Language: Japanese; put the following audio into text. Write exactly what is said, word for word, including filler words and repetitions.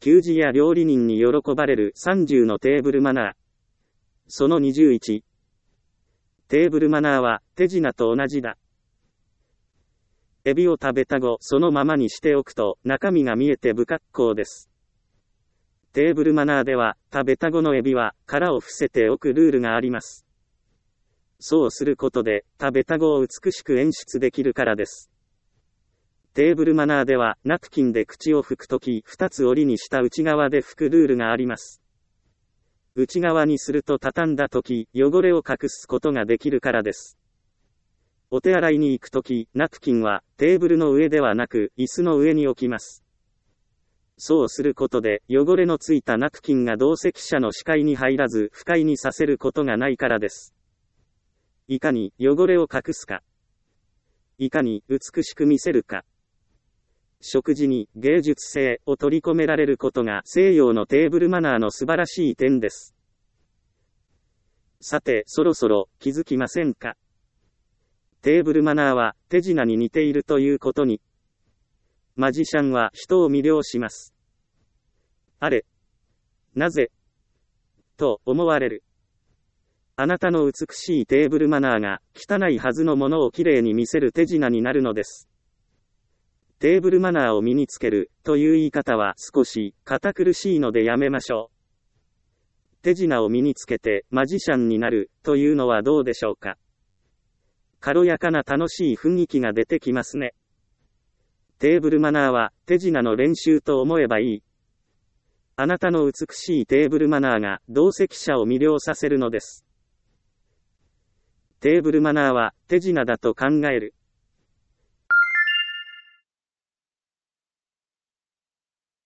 給仕や料理人に喜ばれるさんじゅうのテーブルマナー。そのにじゅういち。テーブルマナーは手品と同じだ。エビを食べた後そのままにしておくと中身が見えて不格好です。テーブルマナーでは食べた後のエビは殻を伏せておくルールがあります。そうすることで食べた後を美しく演出できるからです。テーブルマナーではナプキンで口を拭くときふたつ折りにした内側で拭くルールがあります。内側にすると畳んだとき汚れを隠すことができるからです。お手洗いに行くときナプキンはテーブルの上ではなく椅子の上に置きます。そうすることで汚れのついたナプキンが同席者の視界に入らず不快にさせることがないからです。いかに汚れを隠すか。いかに美しく見せるか。食事に芸術性を取り込められることが西洋のテーブルマナーの素晴らしい点です。さて、そろそろ気づきませんか？テーブルマナーは手品に似ているということに。マジシャンは人を魅了します。あれ？なぜ？と思われる。あなたの美しいテーブルマナーが汚いはずのものをきれいに見せる手品になるのです。テーブルマナーを身につけるという言い方は少し堅苦しいのでやめましょう。手品を身につけてマジシャンになるというのはどうでしょうか。軽やかな楽しい雰囲気が出てきますね。テーブルマナーは手品の練習と思えばいい。あなたの美しいテーブルマナーが同席者を魅了させるのです。テーブルマナーは手品だと考える。